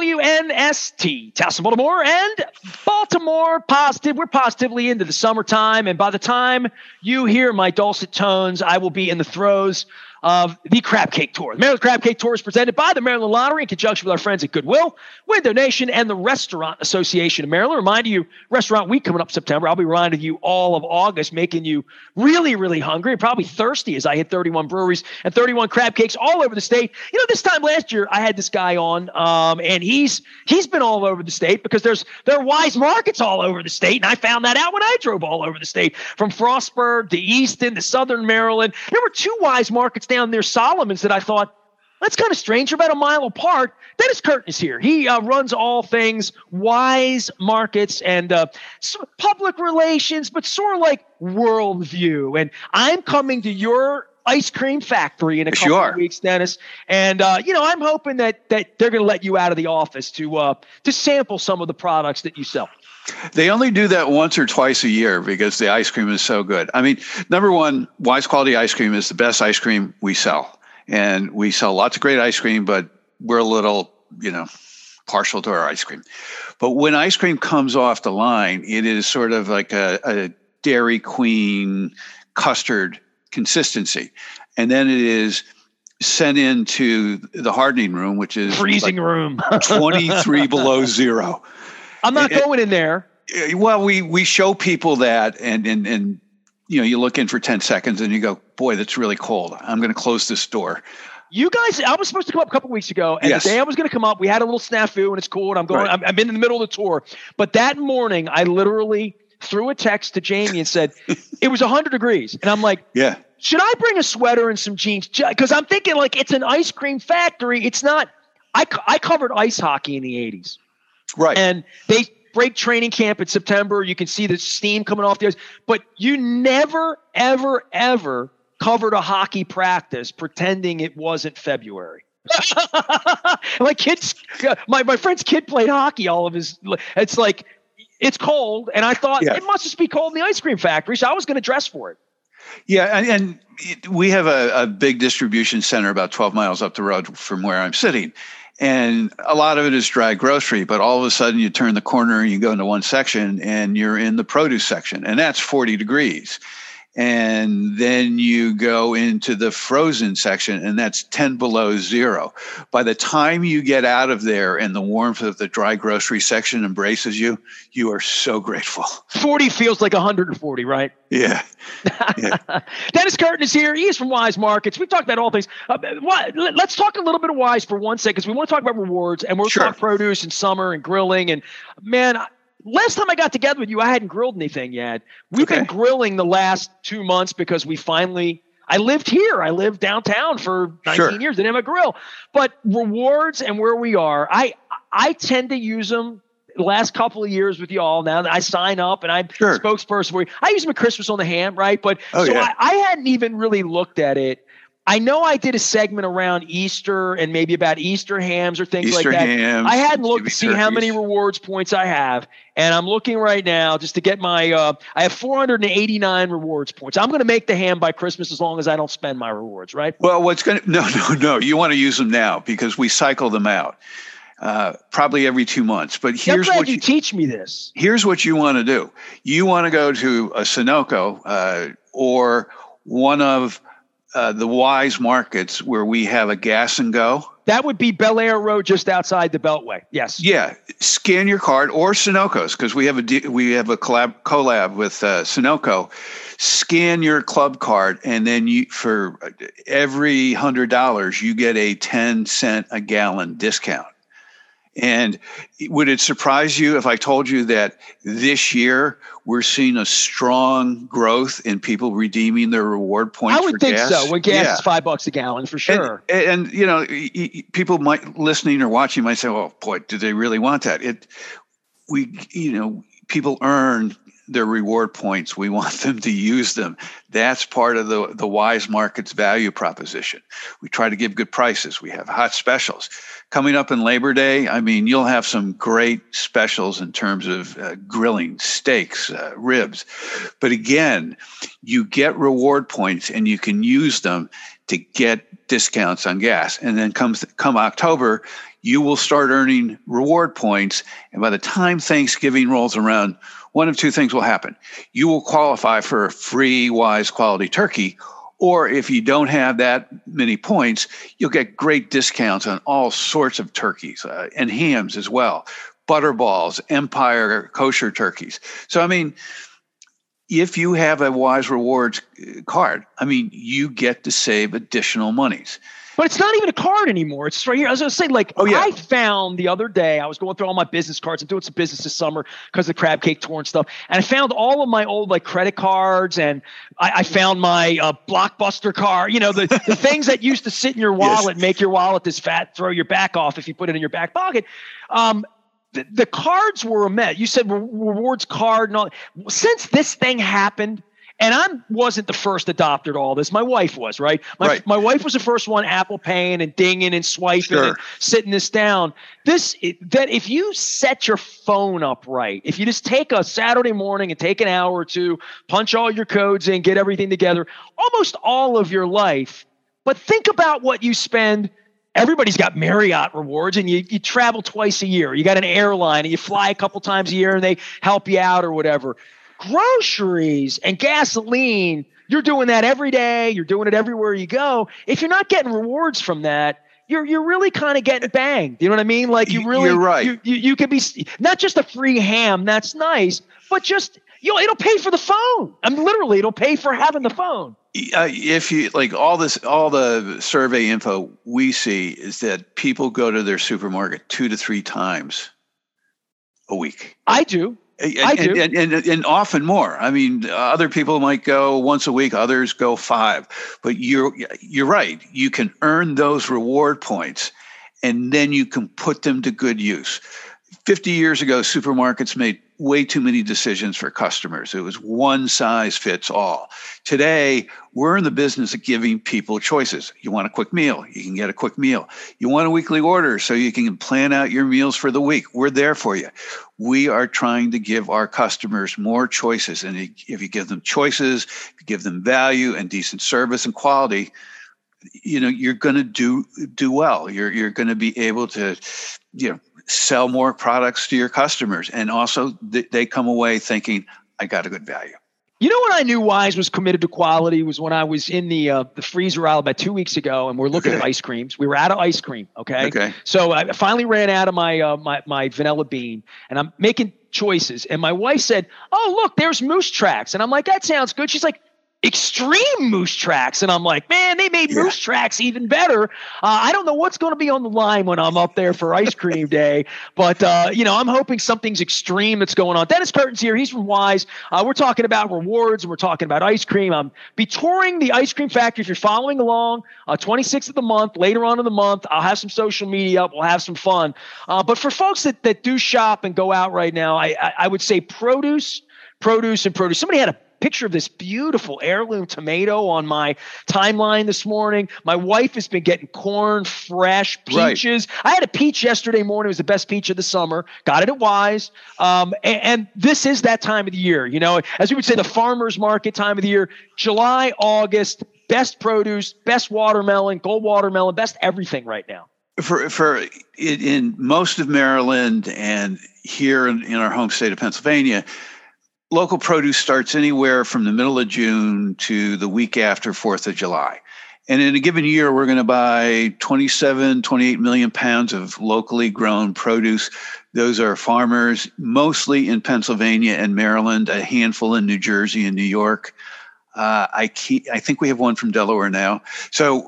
WNST, Towson, Baltimore, and Baltimore Positive. We're positively into the summertime, and by the time you hear my dulcet tones, I will be in the throes of the Crab Cake Tour. The Maryland Crab Cake Tour is presented by the Maryland Lottery in conjunction with our friends at Goodwill, Window Nation, and the Restaurant Association of Maryland. Reminding you, Restaurant Week coming up September. I'll be reminding you all of August, making you really, really hungry and probably thirsty as I hit 31 breweries and 31 crab cakes all over the state. You know, this time last year, I had this guy on, and he's been all over the state because there are Wise markets all over the state, and I found that out when I drove all over the state, from Frostburg to Easton to Southern Maryland. There were two Wise markets down near Solomons that I thought, that's kind of strange. They're about a mile apart. Dennis Curtin is here. He runs all things Wise markets and public relations, but sort of like worldview. And I'm coming to your ice cream factory in a couple of weeks, Dennis. And, I'm hoping that they're going to let you out of the office to sample some of the products that you sell. They only do that once or twice a year because the ice cream is so good. I mean, number one, Wise Quality Ice Cream is the best ice cream we sell. And we sell lots of great ice cream, but we're a little, partial to our ice cream. But when ice cream comes off the line, it is sort of like a Dairy Queen custard consistency. And then it is sent into the hardening room, which is freezing room, 23 below zero. I'm not going in there. Well, we show people that, and you look in for 10 seconds and you go, boy, that's really cold. I'm going to close this door. You guys, I was supposed to come up a couple weeks ago, and the day I was going to come up, we had a little snafu, and it's cool. And I'm going. Right. I'm in the middle of the tour, but that morning, I literally threw a text to Jamie and said it was 100 degrees, and I'm like, yeah. Should I bring a sweater and some jeans? Because I'm thinking like it's an ice cream factory. It's not. I covered ice hockey in the 80s, right? And they break training camp in September. You can see the steam coming off the ice, but you never, ever, ever covered a hockey practice pretending it wasn't February. My friend's kid played hockey all of his. It's like it's cold, and I thought it must just be cold in the ice cream factory, so I was going to dress for it. Yeah, and we have a big distribution center about 12 miles up the road from where I'm sitting. And a lot of it is dry grocery, but all of a sudden you turn the corner and you go into one section and you're in the produce section, and that's 40 degrees. And then you go into the frozen section, and that's 10 below zero. By the time you get out of there and the warmth of the dry grocery section embraces you, you are so grateful. 40 feels like 140, right? Yeah. Dennis Curtin is here. He is from Wise Markets. We've talked about all things. Let's talk a little bit of Wise for 1 second, because we want to talk about rewards, and we'll talk produce and summer and grilling. And, man, last time I got together with you, I hadn't grilled anything yet. We've been grilling the last 2 months because I lived here. I lived downtown for 19 years. Didn't have a grill. But rewards and where we are, I tend to use them the last couple of years with y'all. Now that I sign up and I'm spokesperson for you, I use them at Christmas on the ham, right? But I hadn't even really looked at it. I know I did a segment around Easter and maybe about Easter hams or things like that. Hams, I hadn't looked to see how many rewards points I have. And I'm looking right now just to get my I have 489 rewards points. I'm going to make the ham by Christmas as long as I don't spend my rewards, right? Well, no. You want to use them now because we cycle them out probably every 2 months. But here's what you teach me this. Here's what you want to do. You want to go to a Sunoco or one of the Wise markets where we have a gas and go. That would be Bel Air Road, just outside the Beltway. Yes. Yeah. Scan your card, or Sunoco's, because we have a collab with Sunoco. Scan your club card, and then for every $100 you get a 10-cent a gallon discount. And would it surprise you if I told you that this year we're seeing a strong growth in people redeeming their reward points? I would think so. When gas is $5 a gallon, for sure. And people listening or watching might say, "Oh boy, do they really want that?" People earn their reward points. We want them to use them. That's part of the Wise Markets value proposition. We try to give good prices. We have hot specials. Coming up in Labor Day, I mean, you'll have some great specials in terms of grilling, steaks, ribs. But again, you get reward points and you can use them to get discounts on gas. And then come October, you will start earning reward points. And by the time Thanksgiving rolls around, one of two things will happen. You will qualify for a free Wise quality turkey, or if you don't have that many points, you'll get great discounts on all sorts of turkeys and hams as well. Butterballs, Empire kosher turkeys. So, I mean, if you have a Wise Rewards card, I mean, you get to save additional monies. But it's not even a card anymore. It's right here. I was going to say, I found the other day, I was going through all my business cards. I'm doing some business this summer because of the crab cake tour and stuff. And I found all of my old credit cards, and I found my Blockbuster card, the things that used to sit in your wallet, make your wallet this fat, throw your back off if you put it in your back pocket. The cards were a mess. You said rewards card and all. Since this thing happened, and I wasn't the first adopter to all this. My wife was, right? My wife was the first one Apple Paying and dinging and swiping and sitting this down. That if you set your phone up right, if you just take a Saturday morning and take an hour or two, punch all your codes in, get everything together, almost all of your life. But think about what you spend. Everybody's got Marriott rewards, and you travel twice a year. You got an airline, and you fly a couple times a year, and they help you out or whatever. Groceries and gasoline, you're doing that every day. You're doing it everywhere you go. If you're not getting rewards from that, you're really kind of getting banged. You know what I mean? You're right. You could be not just a free ham. That's nice, but just it'll pay for the phone. I mean, literally, it'll pay for having the phone. If you all the survey info we see is that people go to their supermarket 2 to 3 times a week. I do. And often more. I mean, other people might go once a week, others go 5. But you're right. You can earn those reward points, and then you can put them to good use. 50 years ago, supermarkets made way too many decisions for customers. It was one size fits all. Today, we're in the business of giving people choices. You want a quick meal, you can get a quick meal. You want a weekly order so you can plan out your meals for the week. We're there for you. We are trying to give our customers more choices. And if you give them choices, if you give them value and decent service and quality, you're going to do well. You're going to be able to, sell more products to your customers. And also they come away thinking, I got a good value. You know when I knew Wise was committed to quality was when I was in the freezer aisle about 2 weeks ago, and we're looking at ice creams. We were out of ice cream. Okay. So I finally ran out of my vanilla bean, and I'm making choices. And my wife said, "Oh, look, there's Moose Tracks." And I'm like, "That sounds good." She's like, "Extreme Moose Tracks." And I'm like, man, they made Moose Tracks even better. I don't know what's going to be on the line when I'm up there for ice cream day, but I'm hoping something's extreme that's going on. Dennis Curtin's here. He's from Wise. We're talking about rewards, and we're talking about ice cream. I'm be touring the ice cream factory. If you're following along, 26th of the month, later on in the month, I'll have some social media up. We'll have some fun. But for folks that do shop and go out right now, I would say produce. Somebody had a picture of this beautiful heirloom tomato on my timeline this morning. My wife has been getting corn, fresh peaches. Right. I had a peach yesterday morning. It was the best peach of the summer. Got it at Wise. And this is that time of the year. As we would say, the farmer's market time of the year, July, August, best produce, best watermelon, gold watermelon, best everything right now. In most of Maryland and here in our home state of Pennsylvania, local produce starts anywhere from the middle of June to the week after 4th of July. And in a given year, we're going to buy 27, 28 million pounds of locally grown produce. Those are farmers, mostly in Pennsylvania and Maryland, a handful in New Jersey and New York. I think we have one from Delaware now. So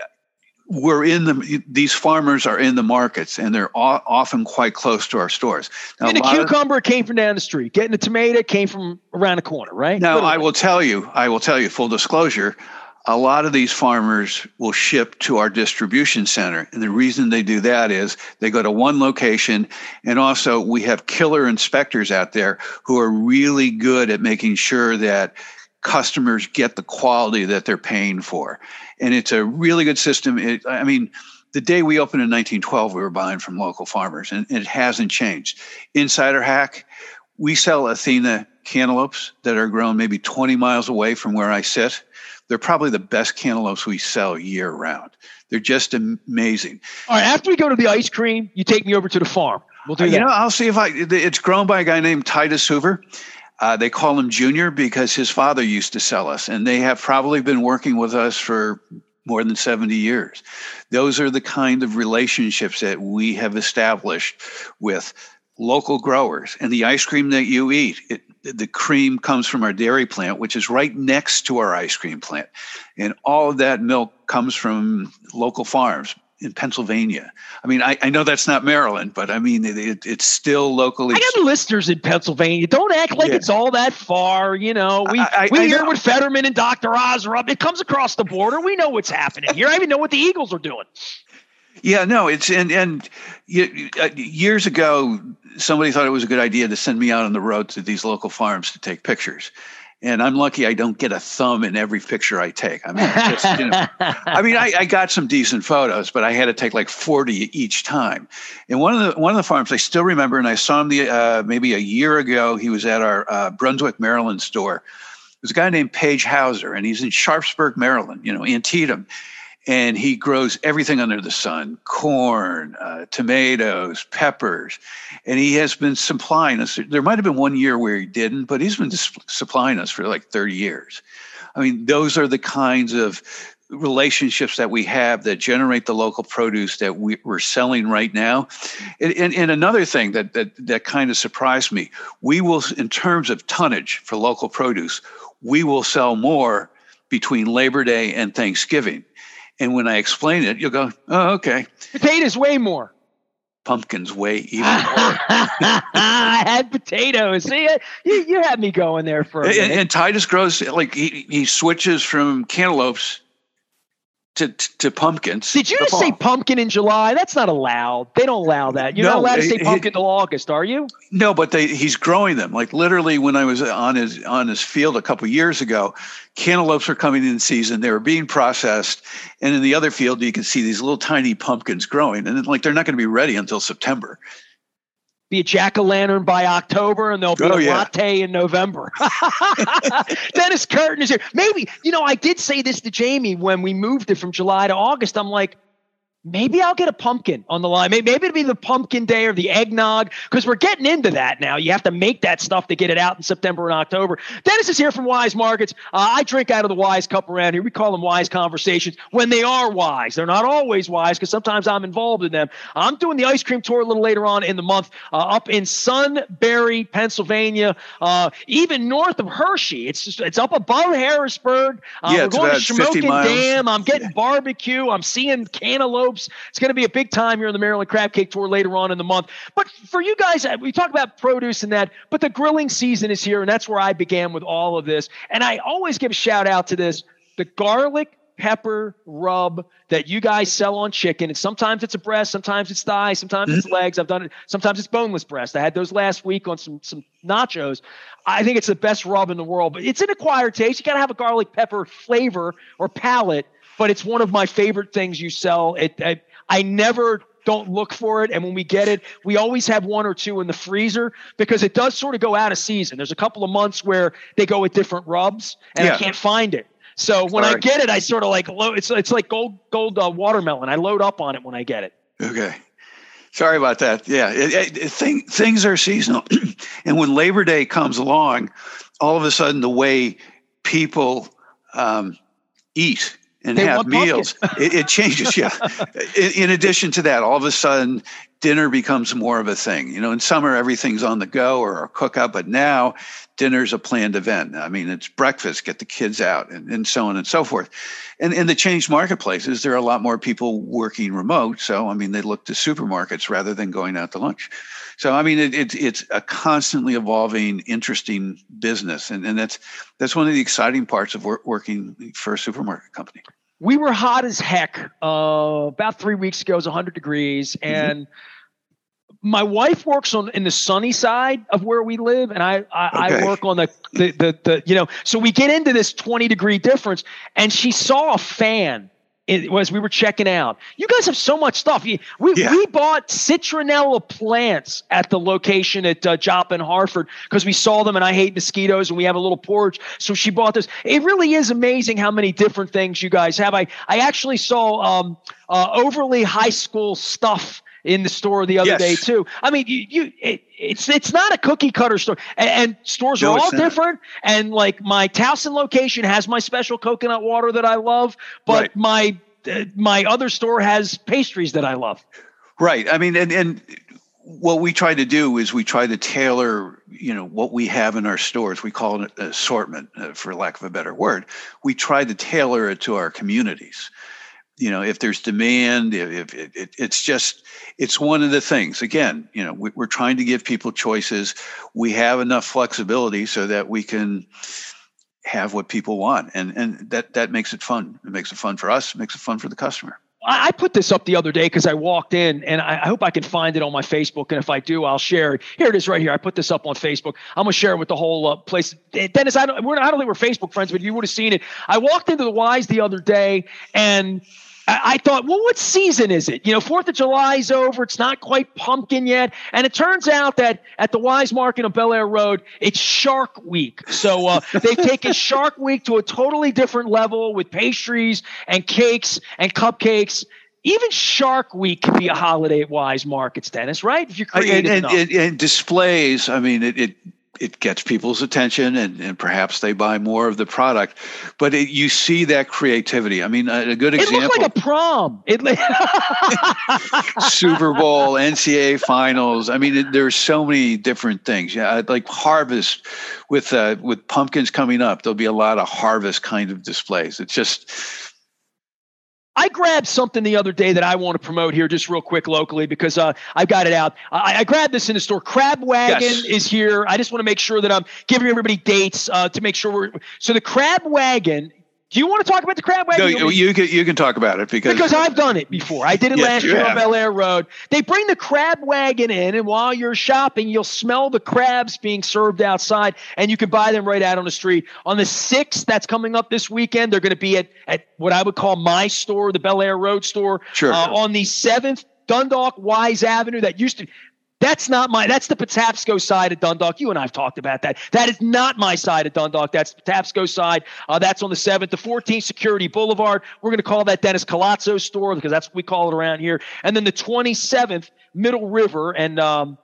these farmers are in the markets, and they're often quite close to our stores. Now, and the cucumber came from down the street. Getting the tomato came from around the corner, right? Now, I will tell you, full disclosure, a lot of these farmers will ship to our distribution center. And the reason they do that is they go to one location. And also we have killer inspectors out there who are really good at making sure that customers get the quality that they're paying for. And it's a really good system. The day we opened in 1912, we were buying from local farmers, and it hasn't changed. Insider hack, we sell Athena cantaloupes that are grown maybe 20 miles away from where I sit. They're probably the best cantaloupes we sell year round. They're just amazing. All right, after we go to the ice cream, you take me over to the farm. We'll do that. I'll see if it's grown by a guy named Titus Hoover. They call him Junior because his father used to sell us, and they have probably been working with us for more than 70 years. Those are the kind of relationships that we have established with local growers. And the ice cream that you eat, the cream comes from our dairy plant, which is right next to our ice cream plant. And all of that milk comes from local farms in Pennsylvania. I mean, I know that's not Maryland, but I mean, it's still locally. I got listeners in Pennsylvania. Don't act like it's all that far. You know, we hear what Fetterman and Dr. Oz are up. It comes across the border. We know what's happening here. I even know what the Eagles are doing. Yeah, no, it's and years ago, somebody thought it was a good idea to send me out on the road to these local farms to take pictures. And I'm lucky I don't get a thumb in every picture I take. I mean, I got some decent photos, but I had to take like 40 each time. And one of the farms I still remember, and I saw him maybe a year ago. He was at our Brunswick, Maryland store. There's a guy named Paige Hauser, and he's in Sharpsburg, Maryland, Antietam. And he grows everything under the sun: corn, tomatoes, peppers. And he has been supplying us. There might have been one year where he didn't, but he's been supplying us for like 30 years. I mean, those are the kinds of relationships that we have that generate the local produce that we're selling right now. And another thing that kind of surprised me, we will, in terms of tonnage for local produce, we will sell more between Labor Day and Thanksgiving. And when I explain it, you'll go, oh, okay. Potatoes way more. Pumpkins way even more. I had potatoes. See, you had me going there for a minute. And Titus grows, like he switches from cantaloupes to pumpkins. Did you just say pumpkin in July? That's not allowed. They don't allow that. You're not allowed to say pumpkin till August, are you? No, but he's growing them. Like literally, when I was on his field a couple of years ago, cantaloupes were coming in season. They were being processed, and in the other field, you can see these little tiny pumpkins growing, and like they're not going to be ready until September. Be a jack-o'-lantern by October, and there'll be a latte in November. Dennis Curtin is here. Maybe, I did say this to Jamie when we moved it from July to August. I'm like, maybe I'll get a pumpkin on the line. Maybe it'll be the pumpkin day or the eggnog, because we're getting into that now. You have to make that stuff to get it out in September and October. Dennis is here from Wise Markets. I drink out of the Wise cup around here. We call them Wise Conversations when they are wise. They're not always wise because sometimes I'm involved in them. I'm doing the ice cream tour a little later on in the month up in Sunbury, Pennsylvania, even north of Hershey. It's up above Harrisburg. We're going to Shamokin Dam. I'm getting barbecue. I'm seeing cantaloupe. It's going to be a big time here in the Maryland Crab Cake Tour later on in the month. But for you guys, we talk about produce and that, but the grilling season is here, and that's where I began with all of this. And I always give a shout out to this, the garlic pepper rub that you guys sell on chicken. And sometimes it's a breast, sometimes it's thigh, sometimes it's legs. I've done it. Sometimes it's boneless breast. I had those last week on some nachos. I think it's the best rub in the world, but it's an acquired taste. You got to have a garlic pepper flavor or palate. But it's one of my favorite things you sell. I never don't look for it. And when we get it, we always have one or two in the freezer because it does sort of go out of season. There's a couple of months where they go with different rubs and I can't find it. So when I get it, I sort of like load. It's like gold watermelon. I load up on it when I get it. Okay. Sorry about that. Yeah. Things are seasonal. And when Labor Day comes along, all of a sudden the way people eat and have meals, it changes. Yeah. In addition to that, all of a sudden, dinner becomes more of a thing. In summer, everything's on the go or a cookout, but now dinner's a planned event. I mean, it's breakfast, get the kids out, and so on and so forth. And in the changed marketplaces, there are a lot more people working remote. So, I mean, they look to supermarkets rather than going out to lunch. So, I mean, it's a constantly evolving, interesting business. And that's one of the exciting parts of working for a supermarket company. We were hot as heck. About 3 weeks ago, it was 100 degrees. And my wife works in the sunny side of where we live. And I work on the so we get into this 20-degree difference. And she saw a fan as we were checking out. You guys have so much stuff. We bought citronella plants at the location at Joppa in Hartford because we saw them, and I hate mosquitoes, and we have a little porch. So she bought this. It really is amazing how many different things you guys have. I actually saw Overly High School stuff in the store the other day too. I mean, it's not a cookie cutter store, and stores are all different. And like my Towson location has my special coconut water that I love, but my other store has pastries that I love. Right. I mean, and what we try to do is we try to tailor, what we have in our stores. We call it an assortment, for lack of a better word. We try to tailor it to our communities. If there's demand, if it's one of the things. Again, we're trying to give people choices. We have enough flexibility so that we can have what people want, and that makes it fun. It makes it fun for us. It makes it fun for the customer. I put this up the other day because I walked in, and I hope I can find it on my Facebook. And if I do, I'll share it. Here it is right here. I put this up on Facebook. I'm going to share it with the whole place. Dennis, I don't think we're Facebook friends, but you would have seen it. I walked into the Wise the other day, and I thought, well, what season is it? 4th of July is over. It's not quite pumpkin yet. And it turns out that at the Wise Market on Bel Air Road, it's Shark Week. So they've taken Shark Week to a totally different level with pastries and cakes and cupcakes. Even Shark Week can be a holiday at Wise Markets, Dennis, right? If you're creative enough. And displays, I mean, it gets people's attention, and perhaps they buy more of the product. But you see that creativity. I mean, a good example. It looked like a prom. Super Bowl, NCAA finals. I mean, there's so many different things. Yeah, like harvest with pumpkins coming up. There'll be a lot of harvest kind of displays. It's just. I grabbed something the other day that I want to promote here just real quick locally because I've got it out. I grabbed this in the store. Crab Wagon is here. I just want to make sure that I'm giving everybody dates to make sure so the Crab Wagon. Do you want to talk about the Crab Wagon? No, you can talk about it because I've done it before. I did it last year on Bel Air Road. They bring the Crab Wagon in, and while you're shopping, you'll smell the crabs being served outside, and you can buy them right out on the street. On the 6th, that's coming up this weekend, they're going to be at what I would call my store, the Bel Air Road store. Sure. On the 7th, Dundalk Wise Avenue, that's the Patapsco side of Dundalk. You and I have talked about that. That is not my side of Dundalk. That's the Patapsco side. That's on the 7th. The 14th, Security Boulevard. We're going to call that Dennis Colazzo's store because that's what we call it around here. And then the 27th, Middle River. And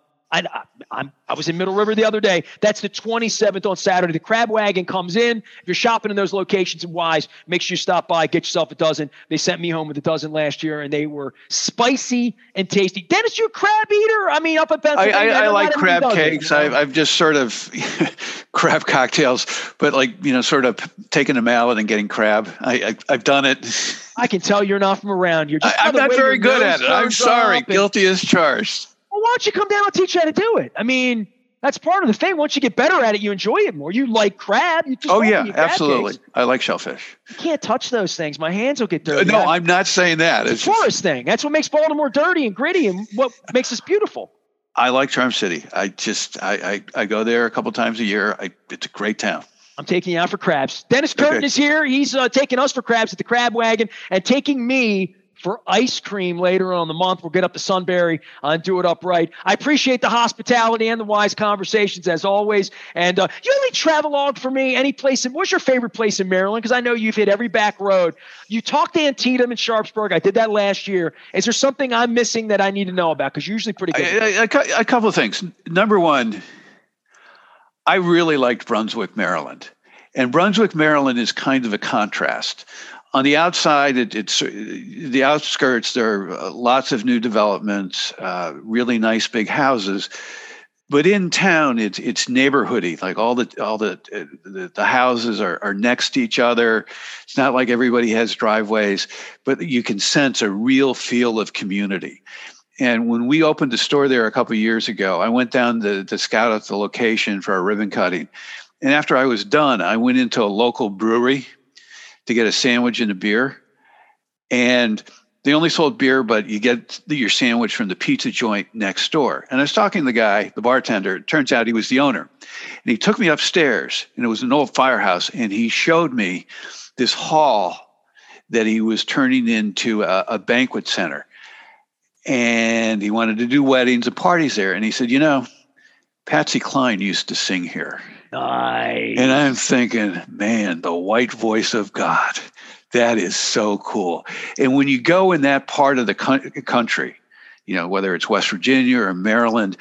I was in Middle River the other day. That's the 27th on Saturday. The Crab Wagon comes in. If you're shopping in those locations in Wise, make sure you stop by, get yourself a dozen. They sent me home with a dozen last year, and they were spicy and tasty. Dennis, you a crab eater? I mean, up in Pennsylvania. I like crab cakes. I've just sort of crab cocktails, but sort of taking a mallet and getting crab. I've done it. I can tell you're not from around here. I'm not very good at it. I'm sorry. Guilty as charged. Well, why don't you come down and teach you how to do it? I mean, that's part of the thing. Once you get better at it, you enjoy it more. You like crab. You just absolutely. Cakes. I like shellfish. You can't touch those things. My hands will get dirty. No, I'm not saying that. It's a tourist thing. That's what makes Baltimore dirty and gritty and what makes us beautiful. I like Charm City. I go there a couple times a year. It's a great town. I'm taking you out for crabs. Dennis Curtin is here. He's taking us for crabs at the Crab Wagon and taking me for ice cream later on in the month. We'll get up to Sunbury and do it upright. I appreciate the hospitality and the wise conversations as always. And you have any travelogue for me? Any place? What's your favorite place in Maryland? Because I know you've hit every back road. You talked to Antietam and Sharpsburg. I did that last year. Is there something I'm missing that I need to know about? Because you're usually pretty good. A couple of things. Number one, I really liked Brunswick, Maryland. And Brunswick, Maryland is kind of a contrast. On the outside, it's the outskirts. There are lots of new developments, really nice big houses. But in town, it's neighborhoody. Like all the houses are next to each other. It's not like everybody has driveways, but you can sense a real feel of community. And when we opened a store there a couple of years ago, I went down to scout out the location for a ribbon cutting. And after I was done, I went into a local brewery to get a sandwich and a beer. And they only sold beer, but you get your sandwich from the pizza joint next door. And I was talking to the guy, the bartender. It turns out he was the owner. And he took me upstairs, and it was an old firehouse. And he showed me this hall that he was turning into a banquet center. And he wanted to do weddings and parties there. And he said, Patsy Cline used to sing here. Nice. And I'm thinking, man, the white voice of God. That is so cool. And when you go in that part of the country, whether it's West Virginia or Maryland,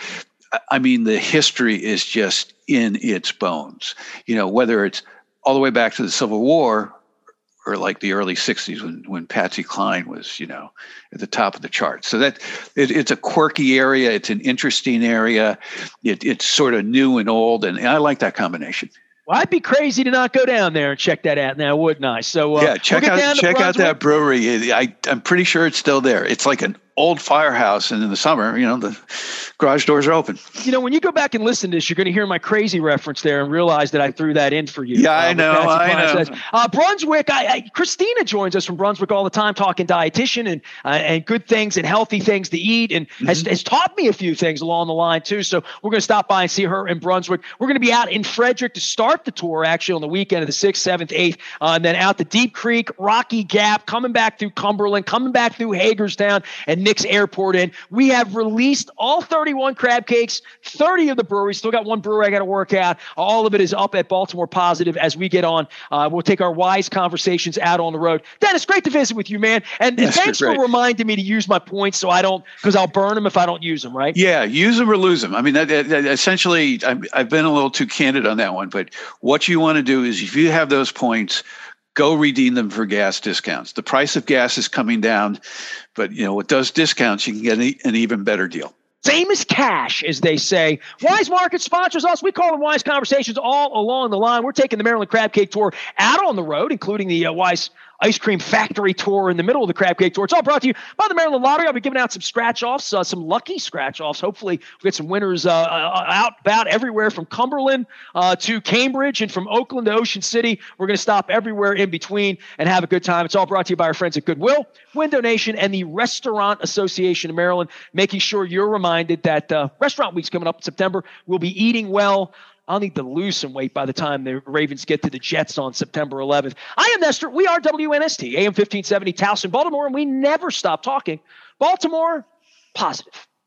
I mean, the history is just in its bones. Whether it's all the way back to the Civil War or like the early 60s when Patsy Cline was, at the top of the charts. So that it's a quirky area. It's an interesting area. It's sort of new and old. And I like that combination. Well, I'd be crazy to not go down there and check that out now, wouldn't I? So check out that brewery. I'm pretty sure it's still there. It's like an old firehouse, and in the summer, the garage doors are open. When you go back and listen to this, you're going to hear my crazy reference there and realize that I threw that in for you. Yeah, I know. Brunswick, Christina joins us from Brunswick all the time, talking dietitian and good things and healthy things to eat, and has taught me a few things along the line too. So we're going to stop by and see her in Brunswick. We're going to be out in Frederick to start the tour, actually, on the weekend of the 6th, 7th, 8th, and then out to Deep Creek, Rocky Gap, coming back through Cumberland, coming back through Hagerstown, and Nick's Airport in. We have released all 31 crab cakes, 30 of the breweries. Still got one brewery I got to work out. All of it is up at Baltimore Positive as we get on. We'll take our wise conversations out on the road. Dennis, great to visit with you, man. And thanks for reminding me to use my points so I don't, because I'll burn them if I don't use them, right? Yeah, use them or lose them. I mean, that essentially, I've been a little too candid on that one, but what you want to do is if you have those points, go redeem them for gas discounts. The price of gas is coming down, but with those discounts, you can get an even better deal. Same as cash, as they say. Wise Market sponsors us. We call them Wise Conversations all along the line. We're taking the Maryland Crab Cake Tour out on the road, including the Wise Ice Cream Factory Tour in the middle of the Crab Cake Tour. It's all brought to you by the Maryland Lottery. I'll be giving out some scratch-offs, some lucky scratch-offs. Hopefully we'll get some winners out about everywhere from Cumberland to Cambridge and from Oakland to Ocean City. We're going to stop everywhere in between and have a good time. It's all brought to you by our friends at Goodwill, Window Nation, and the Restaurant Association of Maryland, making sure you're reminded that Restaurant Week's coming up in September. We'll be eating well. I'll need to lose some weight by the time the Ravens get to the Jets on September 11th. I am Nestor. We are WNST, AM 1570, Towson, Baltimore, and we never stop talking Baltimore Positive.